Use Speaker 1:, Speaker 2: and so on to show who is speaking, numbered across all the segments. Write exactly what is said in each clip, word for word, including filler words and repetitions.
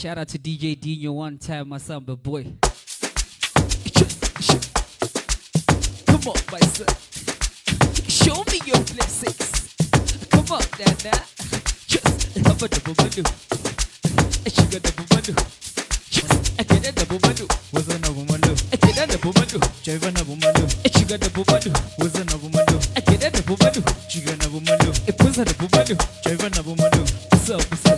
Speaker 1: Shout out to D J Dino one time, my son, but boy. Come on, my son. Show me your blessings. Come on, Nana. Just have a double manu. I should get a double manu. Just I get a double manu.
Speaker 2: Was a double manu.
Speaker 1: I get a double manu.
Speaker 2: Jive a double manu.
Speaker 1: I should get a double manu.
Speaker 2: Was a double manu.
Speaker 1: I get a double manu.
Speaker 2: Chiga double manu.
Speaker 1: It was a double manu.
Speaker 2: Jive a double manu.
Speaker 1: So, so.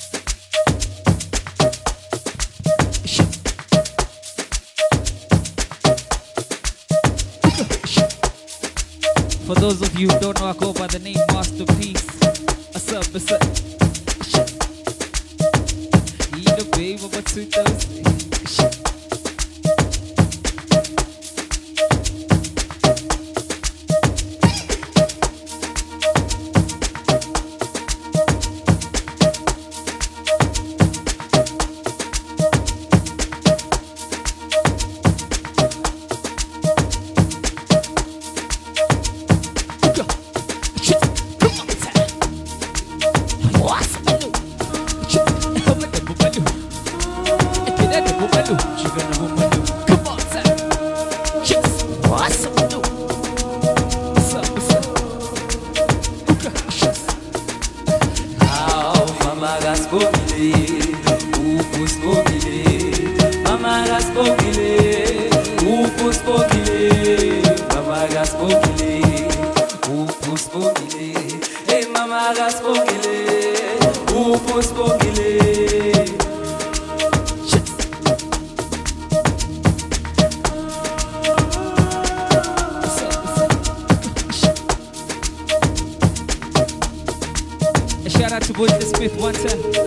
Speaker 1: For those of you who don't know, I go by the name Masterpiece. What's up, what's up? Eat a babe of a two thousand. Shout out to Boyd Smith one time.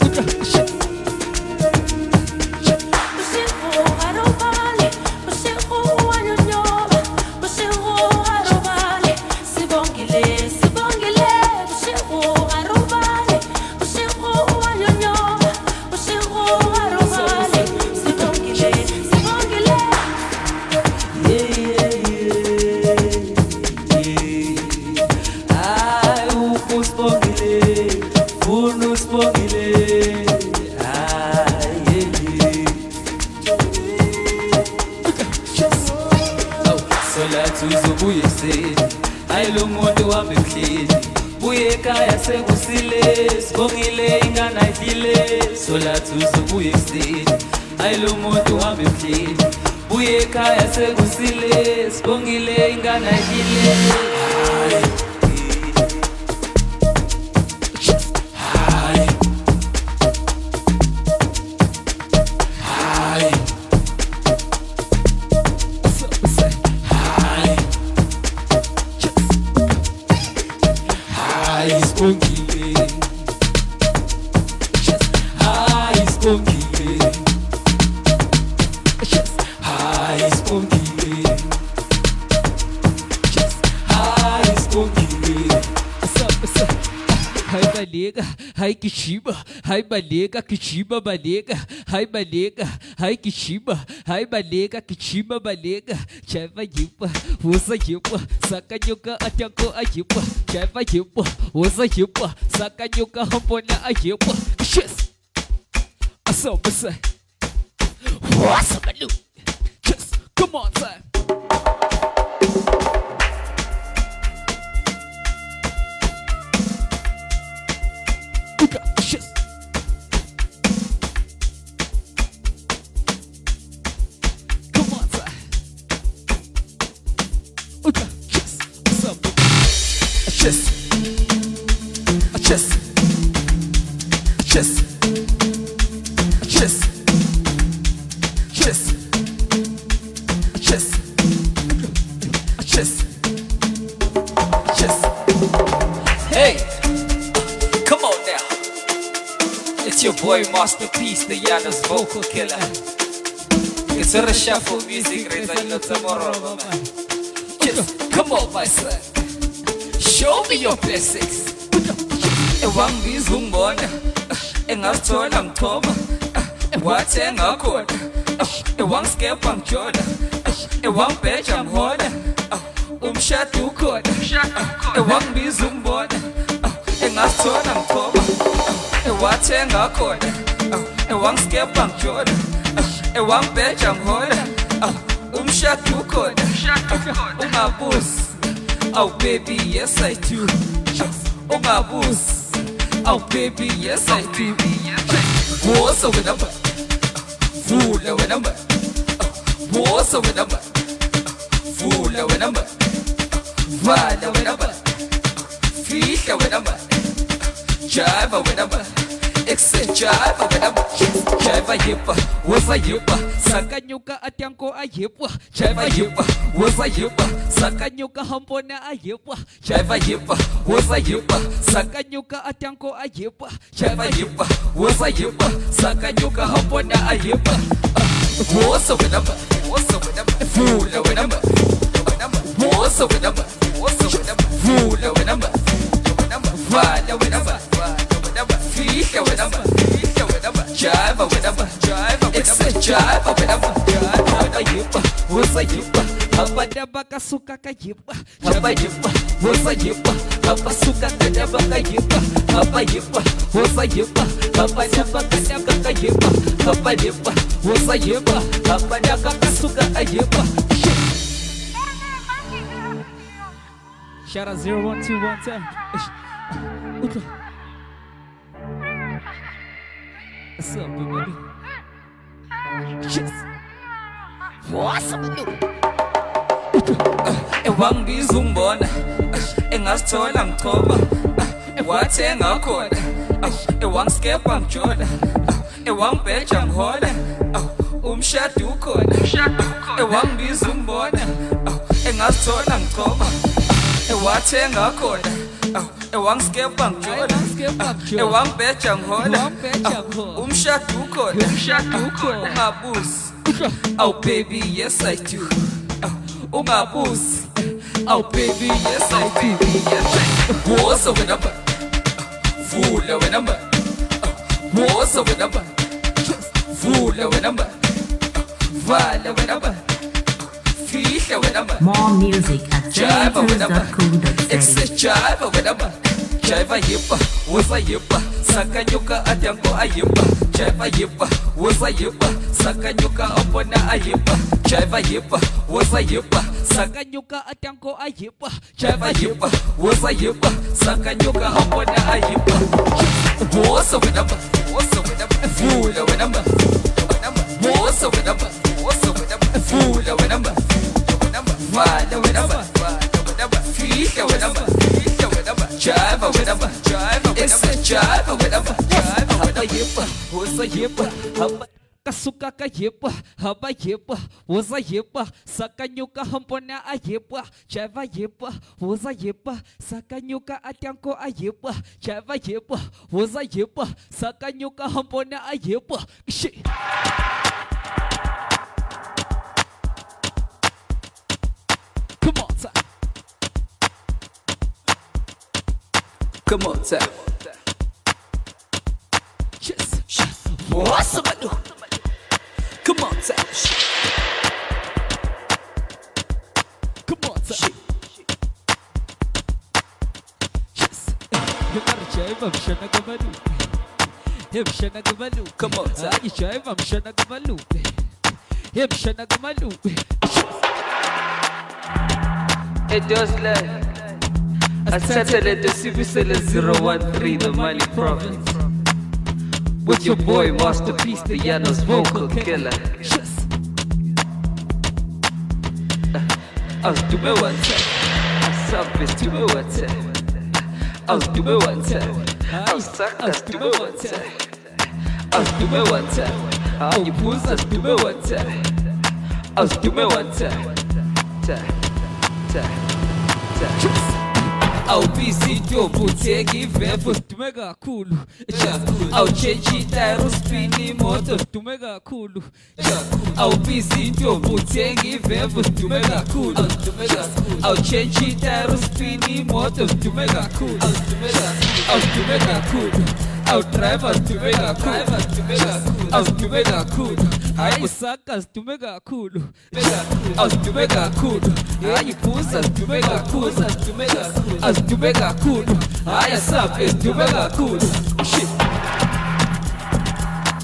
Speaker 1: Hi Kishiba, hi Balega, Kishiba Balega, hi Balega, hi Kishiba, hi Balega, Kishiba Balega, Chava Yipa, Usa Yipa, Sakanyuka Atako Ayipa, Chava Yipa, Usa Yipa, Sakanyuka Hopona Ayipa, Shis. So, what's up, Manu? Just come on, son. Masterpiece, the Yana's vocal killer. It's a shuffle music, tomorrow. Just come on, my son. Show me your blessings. One is woman, and I told them, Tom. What's an accord? One scalp on Jordan. One page I'm holding. Um, shut to court. One is woman, and I told them, Tom. What's an accord? ewang skepa ngijola ewang beja ngihola umshado ukhona ungabuzi oh baby yes I do ungabuzi oh baby yes I do wosa wena ba vula wena ba wosa wena ba vula wena ba vala wena ba fihla wena ba java wena ba exit java wena ba java yipa wosa yipa sakanyuka atyanko ayipa java yipa wosa yipa sakanyuka hampona ayipa java yipa wosa yipa sakanyuka atyanko ayipa java yipa wosa yipa sakanyuka hampona ayipa wosa wena ba wosa wena ba vula wena ba wosa wena ba wosa wena ba vula wena ba vala wena ba fihla wena ba fihla wena ba java wena ba java exit java wena ba java yipa wosa yipa abadaba kasuka kayipa java yipa wosa yipa abasuka kadaba kayipa aba yipa wosa yipa abadaba kasuka kayipa aba yipa wosa yipa abadaba kasuka kayipa. Shout out zero one two one ten. Okay. What's up, baby? Yes. What's up, baby? Ewang bizumbona, engasithola ngithoba, ewathenga khona, ewang skepa ngijola, ewang beja ngihola, umshado ukhona, ewang bizumbona, engasithola ngithoba, ewathenga khona, ewang skepa ngijola, ewang beja ngihola, umshado ukhona, ungabuzi, oh baby yes I do. Ungabuzi, oh baby yes I do. Wosa wena ba, vula wena ba, wosa wena ba, vula wena ba, vala wena ba, fihla wena ba.
Speaker 3: More music at
Speaker 1: java wena ba,
Speaker 3: java
Speaker 1: exit java wena ba, java yipa, wosa yipa, sakanyuka atyanko ayipa, java yipa, wosa yipa, sakanyuka opona ayipa, java yipa, wosa yipa, sakanyuka atyanko ayipa, java yipa, wosa yipa, sakanyuka opona ayipa. Wosa wena ba, wosa wena ba, vula wena ba, wosa wena ba, wosa wena ba, vula wena ba, vala wena ba, fihla wena ba, fihla wena ba, java wena ba, java wena ba, java wena ba, java wena yipa, wosa yipa, kasuka kayipa, haba yipa, wosa yipa, sakanyuka hampona ayipa, java yipa, wosa yipa, sakanyuka atyanko ayipa, java yipa, wosa yipa, sakanyuka hampona ayipa. Shit. Come on, time. Come on, time. Yes. What's up, do? Come on, time. Come on, time. Yes. You gotta jive, I'm sure I go balu. Him shana go balu. Come on, time. You jive, I'm sure I go balu. Him shana go balu.
Speaker 4: It does like a satellite de Civicella zero one three, the Mali province. With your boy Masterpiece, the Yano's vocal killer. I was doing one time, I suck this doing one time. I was doing one time, I was suck us doing one time. I was doing one time, how you puss us doing one time. I was doing one time, time, time.
Speaker 1: I'll be see to butegi vevo tumega kulu. I'll change it aero spinny motor tumega kulu. I'll be see to butegi vevo tumega kulu. I'll change it aero spinny motor tumega kulu. I'll tumega kulu. I'll drive us to make a cool. I'll to make a cool. I suck us to make a cool. I'll to make a cool. I push us to make a cool. Us to make a cool. Us to make a cool. I suck is to make a cool. Shit.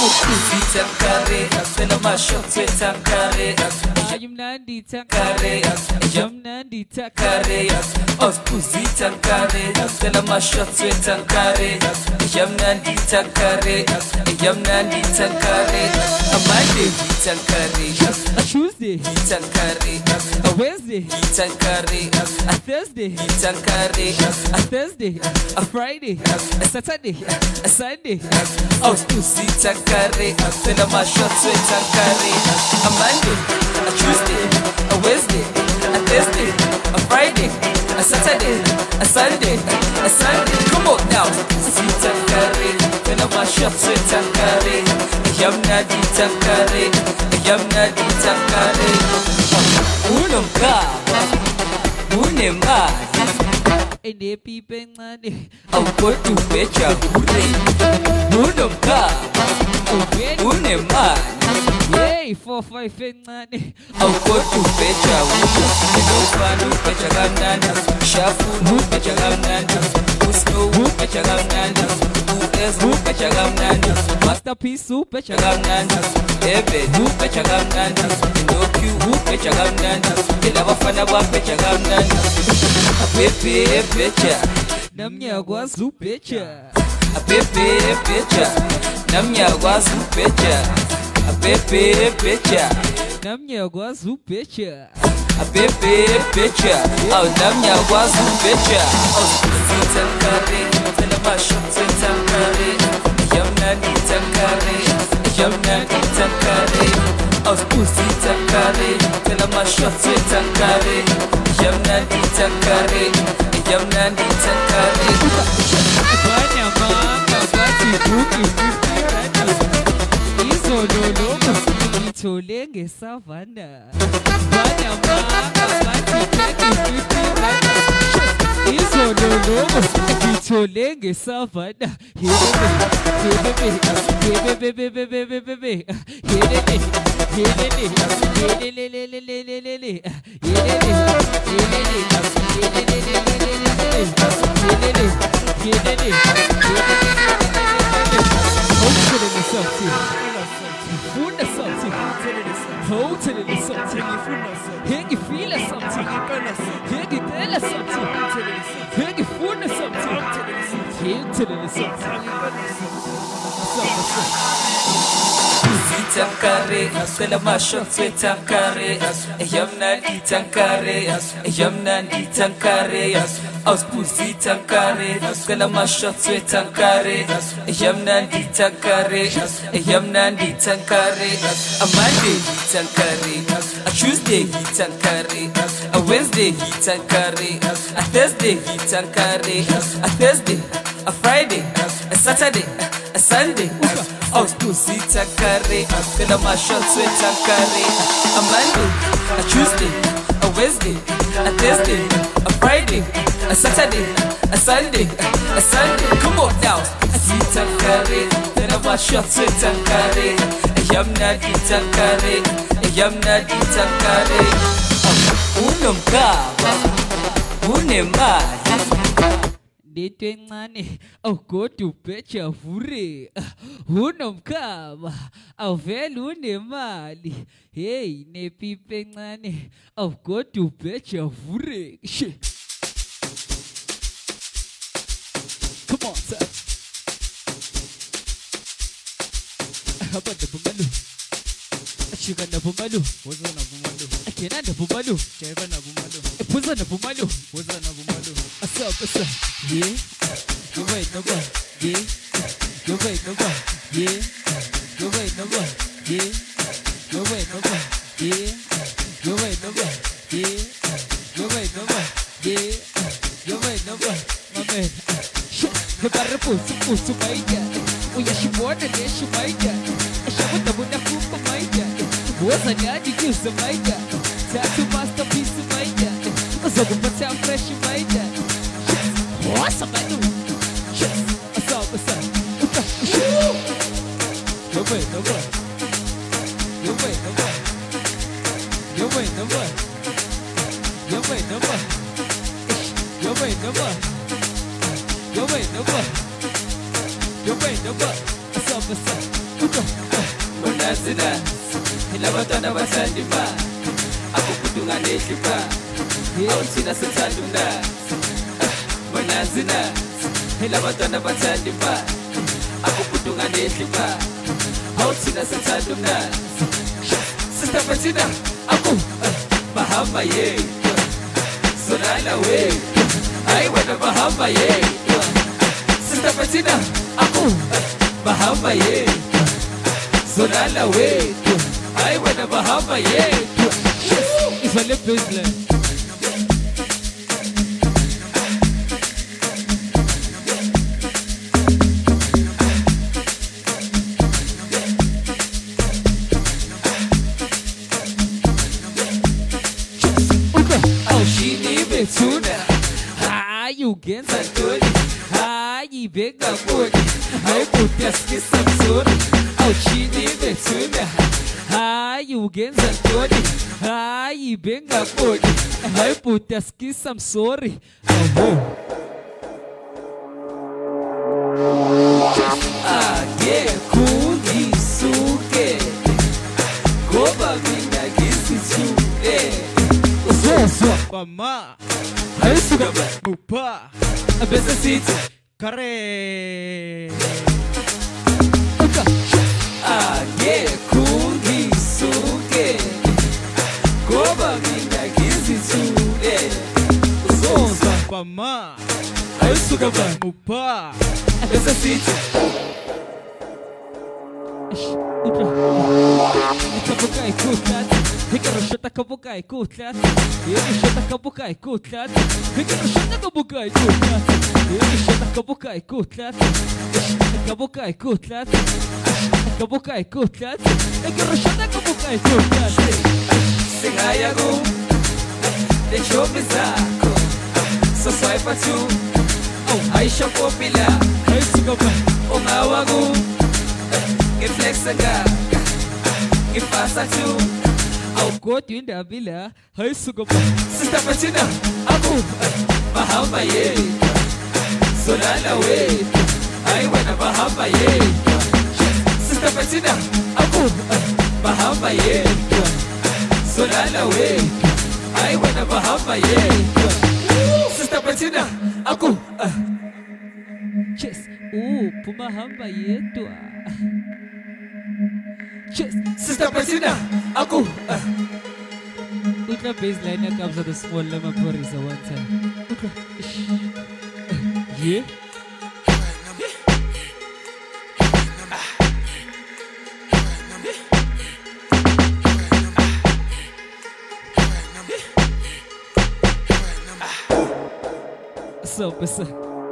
Speaker 1: Tankare, Asela Masho, Tankare,
Speaker 2: I'm Nandi
Speaker 1: Tankare,
Speaker 2: I'm Nandi
Speaker 1: Tankare, Ospuzi Tankare, Asela Masho, Tankare, I'm Nandi Tankare, I'm Nandi Tankare, a Monday, Tankare,
Speaker 2: a Tuesday,
Speaker 1: Tankare,
Speaker 2: a Wednesday,
Speaker 1: Tankare,
Speaker 2: a Thursday,
Speaker 1: Tankare,
Speaker 2: a Thursday, a Friday, a Saturday, a Sunday,
Speaker 1: Ospuzi Tankare, Asela Masho, Tankare, a Monday, a Tuesday, a Wednesday, a Thursday, a Friday, a Saturday, a Sunday, a Sunday. Come on now, see Tankare, when I'm a shot, sweet Tankare, I'm not the Tankare, I'm not the Tankare. Unum Kaba, Unema,
Speaker 2: and they people money.
Speaker 1: I'll go to Becha, Unum Kaba, Unema.
Speaker 2: Yay, four, five, and money.
Speaker 1: I'll go to Becha, Uno, Becha Gamnanda, Shafu, Becha Gamnanda, Usno, Becha Gamnanda, Ues, Becha Gamnanda,
Speaker 2: Masterpiece, super
Speaker 1: Gamnanda, Ebe, Becha Gamnanda, Inoku, Becha Gamnanda, Ilabafana, Becha Gamnanda, Pepe, Becha,
Speaker 2: Namia was super.
Speaker 1: A Pepe, Becha, Namia was Becha. A Pepe picture,
Speaker 2: Namia was super.
Speaker 1: a Pepe picture, oh Namia was a picture. Oh, see Tankare, tell him I should say Tankare. Yamna di Tankare, Yamna di Tankare. Oh, see Tankare, tell him I should say Tankare. Yamna di Tankare, Yamna di Tankare.
Speaker 2: Banya manga, bati buki, Iso lolo, Itolenge savana. Banya manga, bati buki, Iso lolo, Itolenge savana. Hebe, hebe, hebe, hebe, Totally something. Here you feel something. Here you tell us something. Here you fool something. Here tell us
Speaker 1: Tankare, Asela Masho, Tankare, Yamna di Tankare, Yamna di Tankare, Auspuzi Tankare, Asela Masho, Tankare, Yamna di Tankare, Yamna di Tankare, a Monday Tankare, a Tuesday Tankare, a Wednesday Tankare, a Thursday Tankare, a Thursday, a Friday, a Saturday, a Sunday. Oh, to see Tankare, I feel my shot sweet Tankare. A Monday, a Tuesday, a Wednesday, a Thursday, a Friday, a Saturday, a Sunday, a Sunday. Come on now, I see Tankare, feel my shot sweet Tankare. I am not the Tankare, I am not the Tankare. Unum Kaba, Unema.
Speaker 2: Detengane, au go to pecha fure. Unum kaba, au velu ne mali. Hey, ne pipengane, au go to pecha fure. Shit. Come on, sir. How about the bungalow? Sugar na bumalu,
Speaker 3: Waza na bumalu,
Speaker 2: Akena na bumalu,
Speaker 3: Cheva na bumalu,
Speaker 2: Puza na bumalu.
Speaker 3: Waza na bumalu.
Speaker 2: Asa, asa, yeah. You wait, no one, yeah. You wait, no one, yeah. You wait, no one, yeah. You wait, no one, yeah. You wait, no one, yeah. You wait, no one, yeah. You wait, no one, my man. Shit, the barra pussy, pussy, my yeah. We are she more than she might yeah. I shall with the one that cook for my yeah. Was a daddy use the my yeah. Tattoo masterpiece of my yeah. So we put out fresh my yeah. What's up, I do? What's up, what's up? You wait, no one. You wait, no one. You wait, no one. You wait, no one. You wait, no one. You wait, no one. You wait, no one. What's up, basa. Uka.
Speaker 1: Bonazina, ilabantwana bathanda imali. Akukudunga nehlipha. Awuthina sithanda umnandi. Bonazina, ilabantwana bathanda imali. Akukudunga nehlipha. Awuthina sithanda umnandi. Sister Bettina, aku bahamba yedwa. Solala wedwa. Hayi wena bahamba yedwa. Sister Bettina, aku bahamba yedwa. Solala wedwa. Hayi wena bahamba yedwa.
Speaker 2: Ivale baseline.
Speaker 1: Awushini bethuna.
Speaker 2: Hayi ugenza
Speaker 1: Santoni.
Speaker 2: hayi bheka kodi.
Speaker 1: Hayi kuyasikisa msori.
Speaker 2: Awushini bethuna hayi ugenza ntoni hayi benga kodi hayi puta skisa I'm sorry aho
Speaker 1: Ake kungisuke. Ngoba mina ngisithuke.
Speaker 2: usoswa
Speaker 3: Mama,
Speaker 2: hayi suka
Speaker 3: Mupa,
Speaker 1: Bese sithi
Speaker 3: Kare.
Speaker 2: uka
Speaker 1: ake kungisuke. Ngoba mina ngisithuke.
Speaker 2: usoswa
Speaker 3: Mama,
Speaker 1: Ayusuka ba.
Speaker 3: Mupa,
Speaker 1: Bese sithi
Speaker 2: uka kabuka ikutlat hikaro shota kabuka ikutlat hikaro shota kabuka ikutlat hikaro shota kabuka ikutlat hikaro shota kabuka ikutlat kabuka ikutlat kabuka ikutlat hikaro shota kabuka ikutlat
Speaker 1: singaya ku le chopi zakho. So swipe tu. Oh, Aisha popular.
Speaker 2: hayi suka ba
Speaker 1: Ungawa ku ngiflexa nga. Ngifasa tu.
Speaker 2: awukoti indaba ila hayi suka ba
Speaker 1: Sister Bettina, aku bahamba yedwa. Solala wedwa. Hayi wena bahamba yedwa. Sister Bettina, aku bahamba yedwa. Solala wedwa. Hayi wena bahamba yedwa. Sister Bettina, aku
Speaker 2: Chess uh puma hamba yedwa Chess
Speaker 1: Sister Bettina, aku
Speaker 2: utla baseline yakabza the small lama porisa one time utla yeah so besa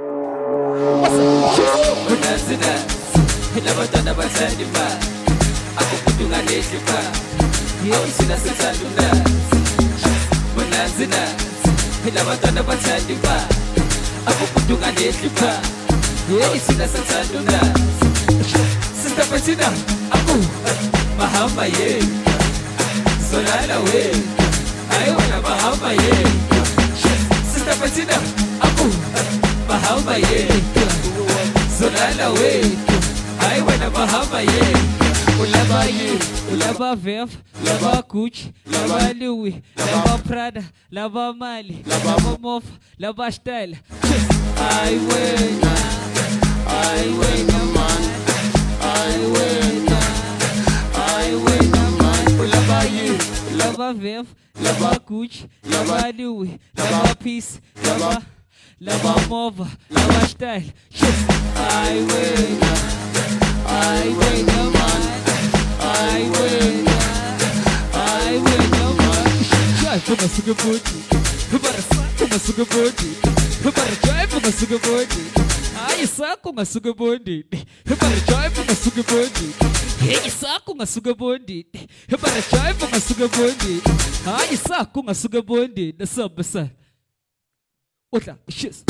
Speaker 1: Bonazina, ilabantwana bathanda imali. Akukudunga nehlipha. Awuthina sithanda umnandi. Bonazina, ilabantwana bathanda imali. Akukudunga nehlipha. Awuthina sithanda umnandi. Sister Bettina, aku bahamba yedwa. Solala wedwa. Hayi wena bahamba yedwa. Sister Bettina, aku bahamba yedwa. Solala wedwa. Hayi wena bahamba yedwa.
Speaker 2: Ulaba yi, ulaba Vev, laba Gucci, laba Louis, laba Prada, laba Mali, laba Mof, laba Style. I win, I win a man, I win, I win a man. Ulaba yi, laba Vev, laba Gucci, laba Louis, laba Peace, laba, laba Mova, laba Style. I win, I win a man. I win, I win, no man. Drive for my sugar booty. Para saco my sugar booty. Para drive for my sugar booty. Ai saco my sugar booty. Para drive for my sugar booty. Hey saco my sugar booty. Para drive for my sugar booty. Ai saco my sugar booty. The sub beside. Outra, shit.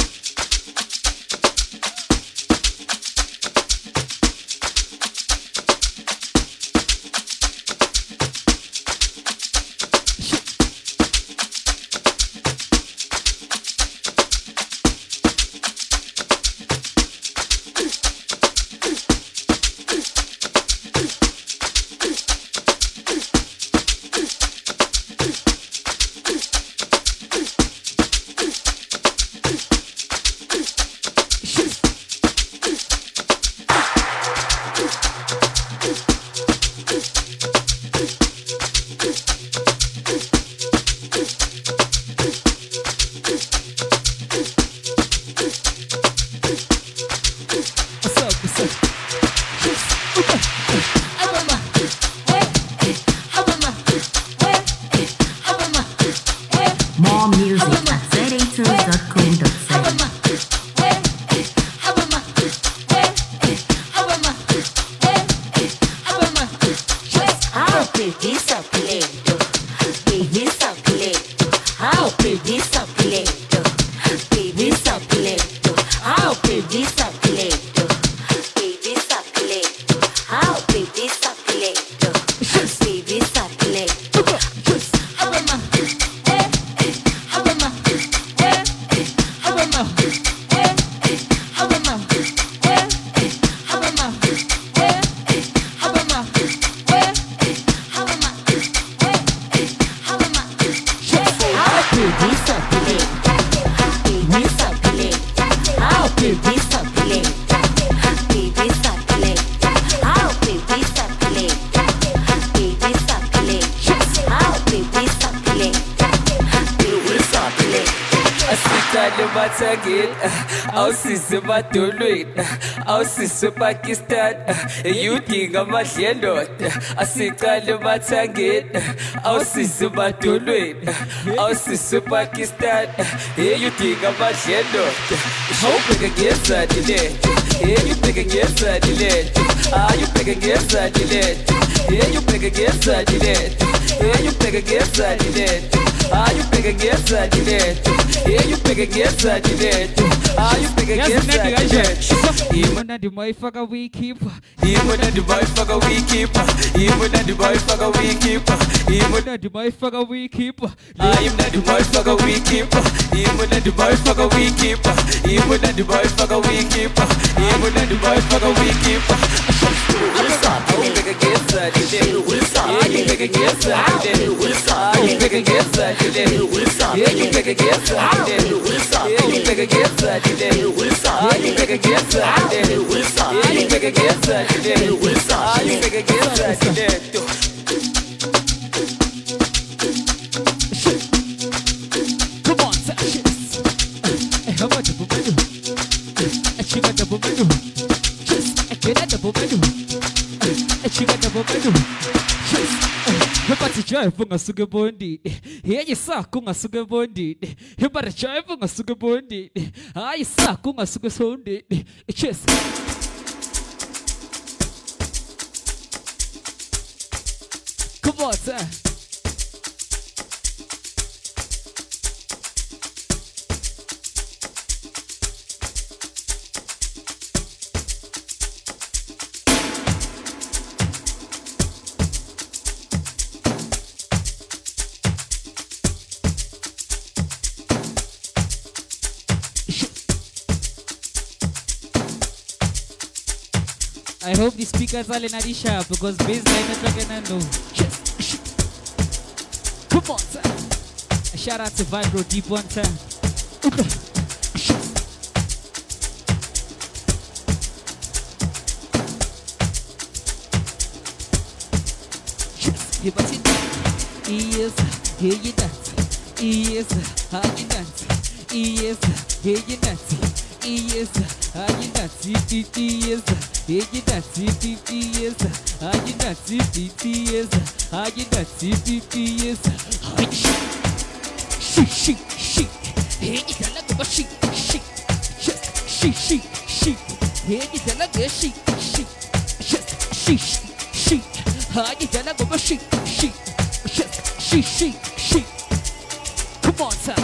Speaker 5: baby sokuleto, baby sokuleto, how baby sokuleto, baby sokuleto, how baby sokuleto, baby sokuleto, how baby sokuleto, baby sokuleto. How am I? Eh, how am I? Eh, how am I? Eh, how am I? Eh, how am I? Eh, how am I? Eh, how am I? Eh, how am I? How baby sokulate, baby sokulate, how baby sokulate, baby sokulate, how baby sokulate, baby sokulate, how baby sokulate, baby sokulate.
Speaker 4: Asikale mathangeni awusise emadolweni awusise ePakistan eyudinga amadlendoda asikale mathangeni awusise emadolweni awusise ePakistan eyudinga amadlendoda awubheke ngezani lento eyubheke ngezani lento ayubheke ngezani lento eyubheke ngezani lento eyubheke ngezani lento ayubheke ngezani lento eyubheke ngezani lento ayubheke ngezani lento
Speaker 3: Imona the motherfucker we keep.
Speaker 4: imona the motherfucker we keep imona the motherfucker we keep imona
Speaker 3: Imona the motherfucker we keep.
Speaker 4: I'm not the motherfucker we keep. Even at the motherfucker we keep. Even at the motherfucker we keep. Even at the motherfucker we keep. You big against that, you big against that, you big against that, you you big against that, you big against that, you you big against that, you big against that, you big against that, you
Speaker 3: Come on, say shit. Eh, how much double menu? Eh, chicken double menu. Yes, eh, get that double menu. Eh, chicken double menu. Yes, eh, party drive for a sugar bondi. Here you suck on a sugar bondi. You better drive for a sugar bondi. I suck on a sugar bondi. Yes. Come on, sir. I hope the speakers are in a sharp because bassline is not gonna know. Yes. Come on, sir. A shout out to Vibro Deep one time. Yes. You but it. Yes. Here you dance. Yes. How you dance. Yes. Here you dance. Yes. How you dance. Yes. Hey, you got C P P S. Ah, you got C P P S. Ah, you got C P P S. She, she, she. Hey, you got like a she, she. Just she, she, she. Hey, you got like a she, she. Just she, she, she. Ah, you got like a she, she. Just she, she, she. Come on, son.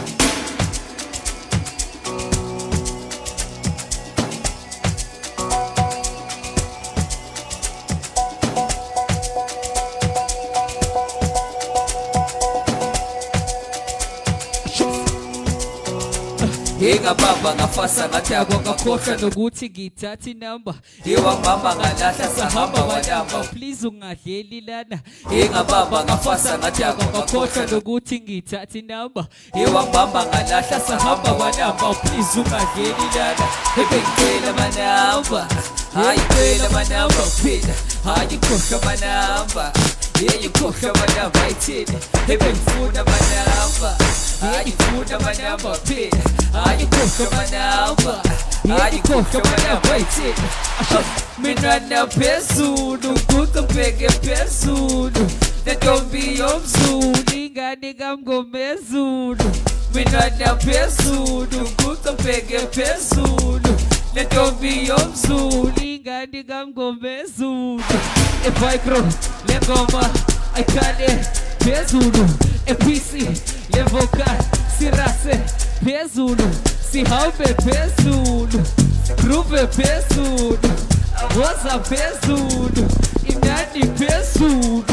Speaker 4: Inga baba ngafasa ngathako
Speaker 3: Ngakhohlwa nokuthi ngithatha inamba
Speaker 4: Iwa mama ngalahla sahamba wadamba
Speaker 3: Please ungadleli lana
Speaker 4: Inga baba ngafasa ngathako
Speaker 3: Ngakhohlwa nokuthi ngithatha inamba
Speaker 4: Iwa mama ngalahla sahamba wadamba
Speaker 3: Please ungadleli lana
Speaker 4: Ebengicela manamba Ayicela manamba phela Ayikhohlwa manamba Eyikhohlwa manamba ithini Ebengifuna manamba Ayifuna manamba phela Ayikhohlwa manamba Ayikhohlwa manamba ithini Mina naphezulu kukubheke phezulu Nentombi yomzulu
Speaker 3: ingane kamngomezulu
Speaker 4: Mina naphezulu kukubheke phezulu Nentombi yomzulu
Speaker 3: ingane kamngomezulu Evibro lengoma aikale phezulu ephisi levocal sirase phezulu sihambe phezulu groove phezulu woza phezulu imnandi phezulu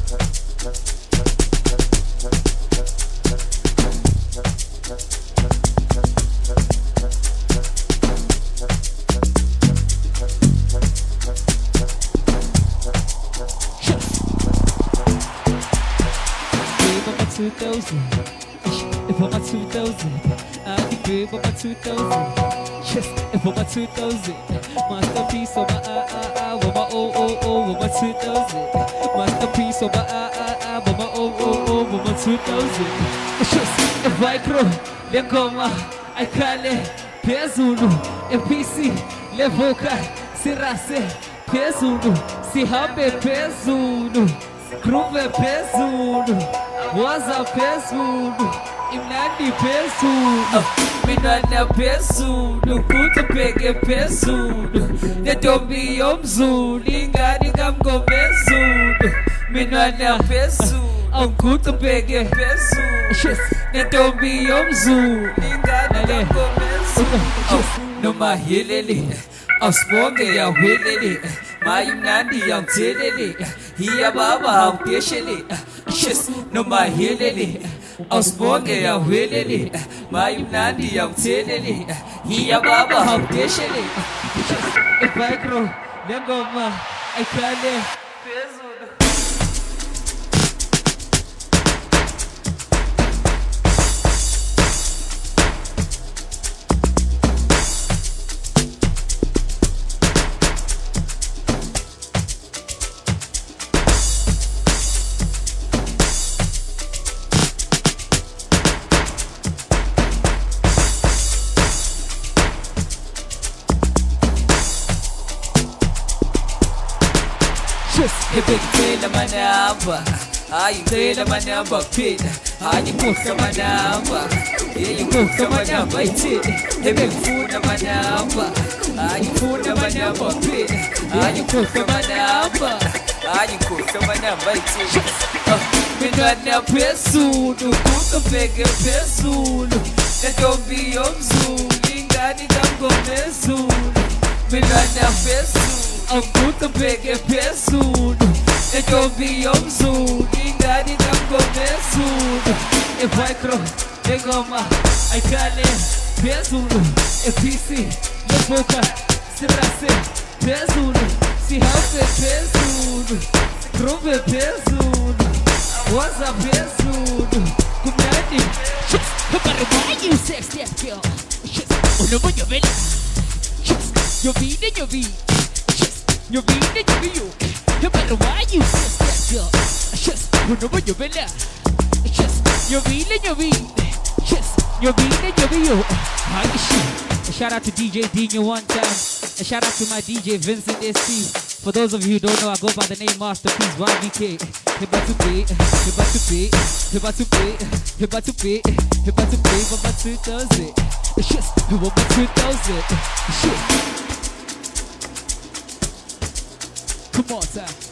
Speaker 3: two thousand, if I'm at two thousand, I give up my two thousand. Yes, if I'm at two thousand, masterpiece of my ah ah ah, with my oh oh oh, with my two thousand. Masterpiece of my ah ah ah, with my oh oh oh, with my two thousand. Yes, if I grow, then come I call it Pezulu, if P C, le vocal, sirase, Pezulu, si habe Pezulu, groove Pezulu. Waza phezulu imnandi phezulu mina phezulu kuthi bheke phezulu nentombi yomzulu ingane kamngomezulu mina phezulu awukuthi bheke phezulu nentombi yomzulu ingane kamngomezulu noma hileli asibonge yawheleli mayimnandi yangitheleli hiya baba awudesheli Yes, no my hilly. Ausbonge ya willy. My nandi young tilly. He a baba how dishly. If I grow, then go ma. I can't.
Speaker 1: Hey big tail my number, I you tail my number pit, I you cook my number, yeah you cook my number tit, hey big food my number, I you food my number pit, I you cook my number, I you cook my number tit. Me not na pesudo, cook big pesudo, that don't be on Zoom, ingani tango pesudo, me not na pesudo. I'm good to beg a pesudo. It don't be on Zoom. Ingani tango pesudo. If I crow, they go ma. I can't pesudo. A P C, the vocal, sirase, pesudo. Si house pesudo. Groove pesudo. What's a pesudo? Kumani.
Speaker 3: But why you sex that girl? Oh no, but you're ready. You're beating, you're beating. You mean it, you mean you. No matter why you say that, girl. Just, you know what you mean now. Just, you mean it, you mean. Just, you mean it, you mean you. How you shit? A shout out to D J Dino one time. A shout out to my D J Vincent S C. For those of you who don't know, I go by the name Masterpiece Y B K. Hiba to pay, hiba to pay, hiba to pay, hiba to pay, hiba to pay, hiba to thousand. Just, hiba to two thousand. Shit. Come on, sir.